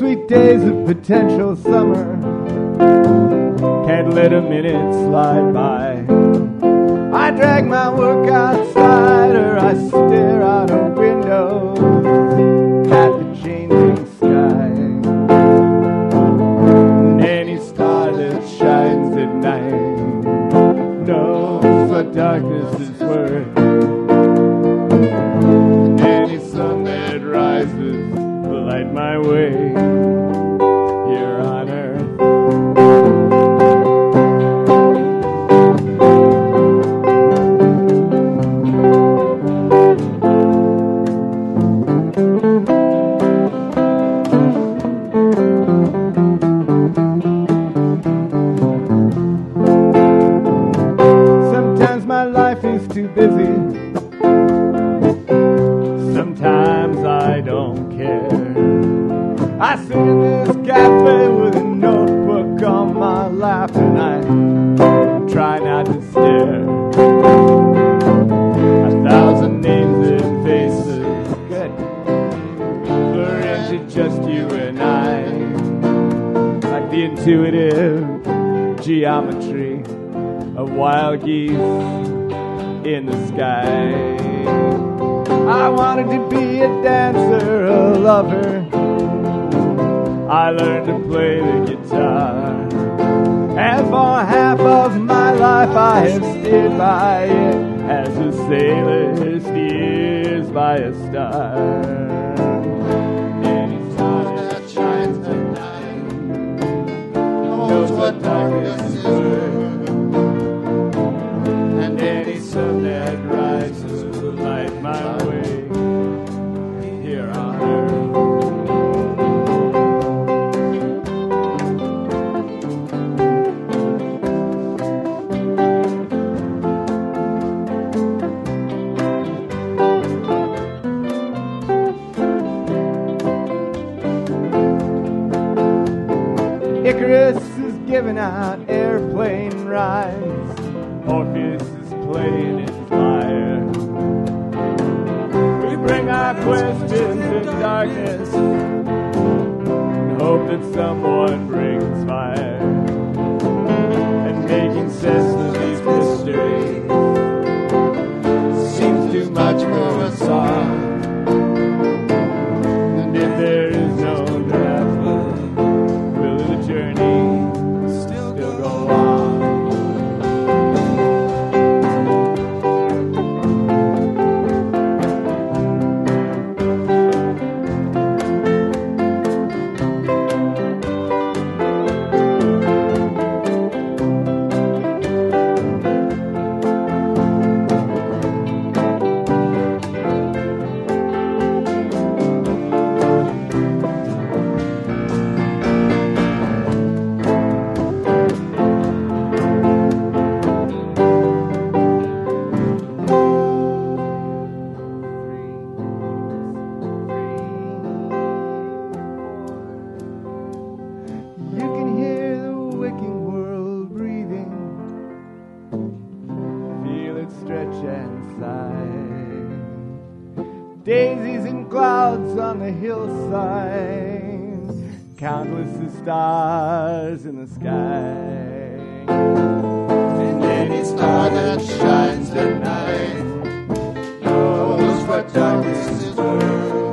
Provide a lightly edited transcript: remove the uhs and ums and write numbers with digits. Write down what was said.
sweet days of potential summer. Can't let a minute slide by. I drag my work outside, or I stare out a window at the changing sky. And any star that shines at night knows what darkness is worth. Any sun that rises will light my way here on earth. Sometimes my life is too busy. Sometimes I don't care. I sit in this cafe with a notebook on my lap, and I try not to stare. 1,000 names and faces, good, blur into just you and I, like the intuitive geometry of wild geese in the sky. I wanted to be a dancer, a lover. I learned to play the guitar, and for half of my life I have steered by it as a sailor steers by a star. Any star that shines at night knows what darkness is worth, and any sun that rises will light my way here on earth. Icarus is giving out airplane rides. Orpheus is playing his lyre. We bring our questions in darkness and hope that someone brings fire. And making sense of these mysteries seems too much for a song. And if there is no draft, will the journey still go on? Daisies and clouds on the hillside, countless the stars in the sky. And any star that shines at night knows what darkness is worth.